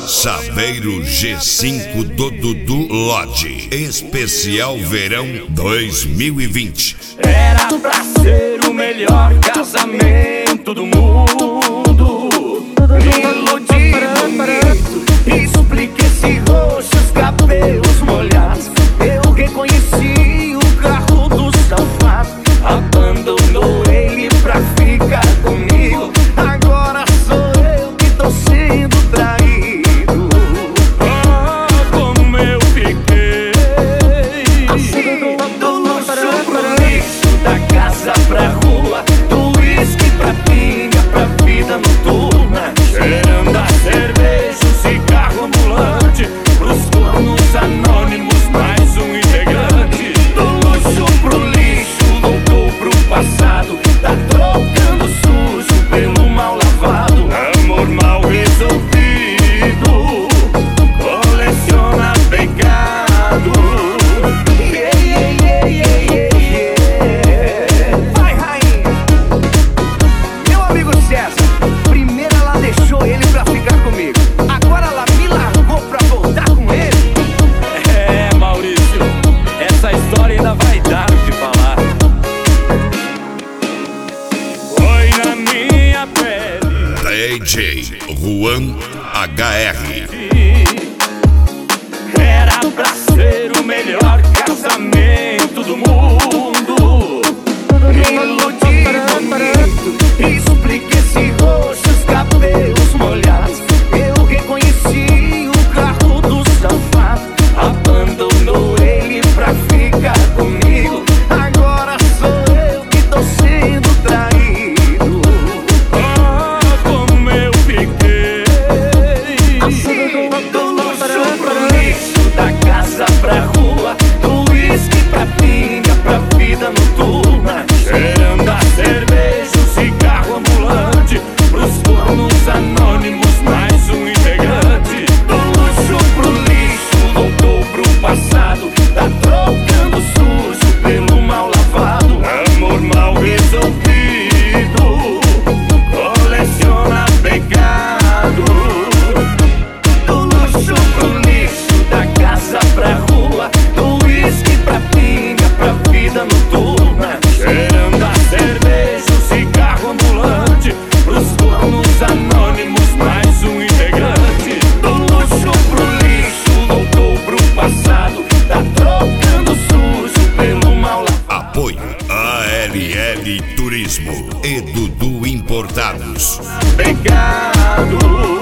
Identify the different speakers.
Speaker 1: Saveiro G5 do Dudu Lodge. Especial Verão 2020.
Speaker 2: Era pra ser o melhor casamento do mundo. Me iludi bonito, expliquei esse roxos, cabelos molhados. Eu reconheci o carro do safado. Abandonou ele pra ficar comigo. Agora sou eu que tô sendo traído. Oh, como eu fiquei assim, do luxo pro lixo, da casa pra rua, do uísque pra pinga, pra vida noturna, cheirando a cerveja, cigarro ambulante, pros cornos anônimos, mais um integrante. Do luxo pro lixo, voltou pro passado, tá trocando sujo pelo mal lavado. Amor mal resolvido, coleciona pecado. Vai, rainha. Meu amigo César, primeiro ela deixou ele pra ficar comigo, agora ela me largou pra voltar com ele. É, Maurício, essa história ainda vai dar o que falar. Foi na minha pele,
Speaker 1: DJ Juan HR.
Speaker 2: era pra ser o melhor casamento do mundo. Me iludi bonito, expliquei esse roxos, cabelos molhados. Eu reconheci o carro do safado. Abandonou ele pra ficar comigo. Agora sou eu que tô sendo traído. Oh, como eu fiquei assim, do luxo pro lixo, da casa pra rua, do uísque pra pinga, pra vida noturna, cheirando a cerveja, o cigarro ambulante, pros cornos anônimos, mais um integrante. Do luxo pro lixo, voltou pro passado, tá trocando sujo pelo mal lavado. Amor mal resolvido, coleciona pecado. Do luxo pro lixo, da casa pra rua, do uísque pra pinga, pra vida noturna, cheirando a cerveja, o cigarro ambulante, pros cornos anônimos, mais um integrante. Do luxo pro lixo, voltou pro passado, tá trocando sujo pelo mal lavado.
Speaker 1: Apoio ALL Turismo e Dudu Importados.
Speaker 2: Pecado.